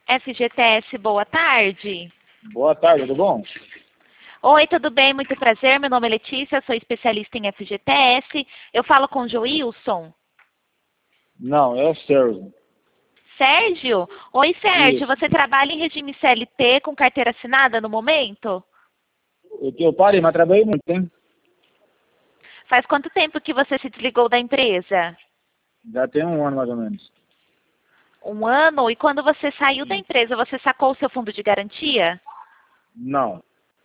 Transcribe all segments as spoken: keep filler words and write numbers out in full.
F G T S, boa tarde. Boa tarde, tudo bom? Oi, tudo bem? Muito prazer. Meu nome é Letícia, sou especialista em F G T S. Eu falo com o Joilson. Não, é o Sérgio. Sérgio? Oi, Sérgio. Isso. Você trabalha em regime C L T com carteira assinada no momento? Eu, eu parei, mas trabalhei muito, hein? Faz quanto tempo que você se desligou da empresa? Já tem um ano mais ou menos. Um ano? E quando você saiu da empresa, você sacou o seu fundo de garantia? Não.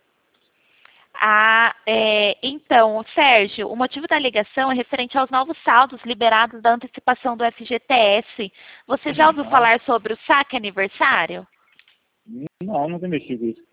Ah, é, então, Sérgio, o motivo da ligação é referente aos novos saldos liberados da antecipação do F G T S. Você já ouviu Ah, falar sobre o saque aniversário? não, nunca mexi com isso.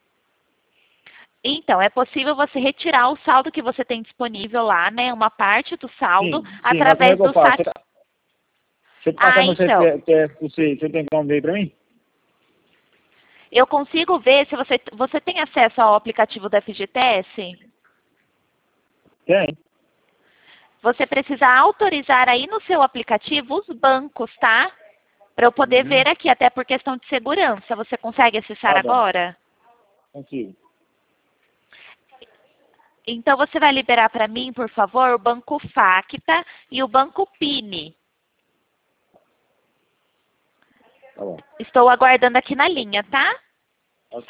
Então, é possível você retirar o saldo que você tem disponível lá, né? Uma parte do saldo, Sim, sim, mas como é através que eu do faço? saque. Se eu passar Ah, no então. C P F, você, você tem como ver pra mim? Eu consigo ver se você, você tem acesso ao aplicativo do F G T S? Tem. Você precisa autorizar aí no seu aplicativo os bancos, tá? Para eu poder Uhum. ver aqui, até por questão de segurança. Você consegue acessar Tá bom, agora? consigo. Então, você vai liberar para mim, por favor, o Banco Facta e o Banco Pini. Tá bom. Estou aguardando aqui na linha, tá? Ok.